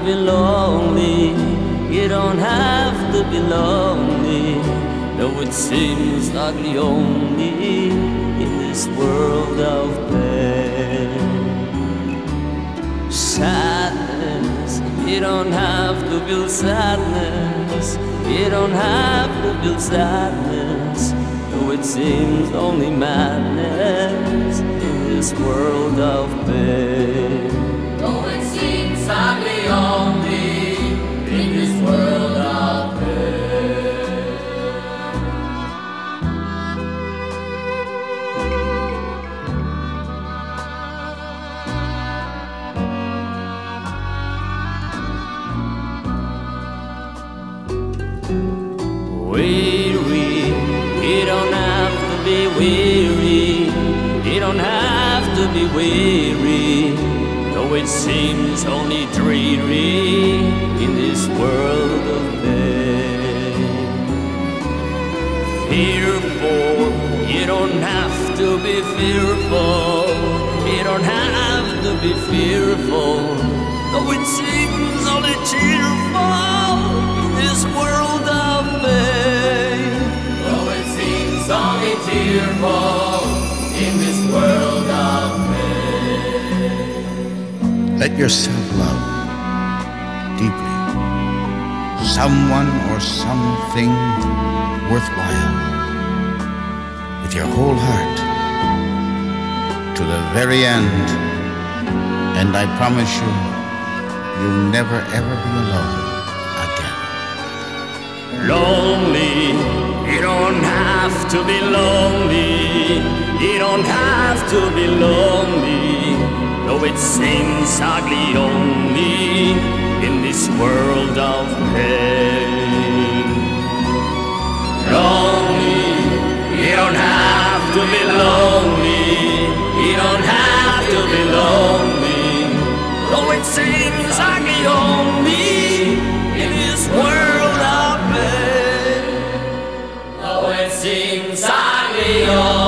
be lonely. You don't have to be lonely. Though it seems ugly only in this world of pain. Sadness, you don't have to feel sadness. You don't have to feel sadness. Though it seems only madness in this world of pain. Though it seems ugly only in this world of pain. Weary, you don't have to be weary. You don't have to be weary. Though it seems only dreary in this world of pain. Fearful, you don't have to be fearful. You don't have to be fearful. Though it seems only cheerful in this world of pain. Though it seems only tearful in this world of pain. Let yourself love deeply someone or something worthwhile with your whole heart to the very end, and I promise you, you'll never ever be alone again. Lonely, you don't have to be lonely. You don't have to be lonely. Though it seems ugly only in this world of pain. Lonely, you don't have to be lonely. You don't have to be lonely. Though it seems ugly only in this world of pain. Though it seems ugly only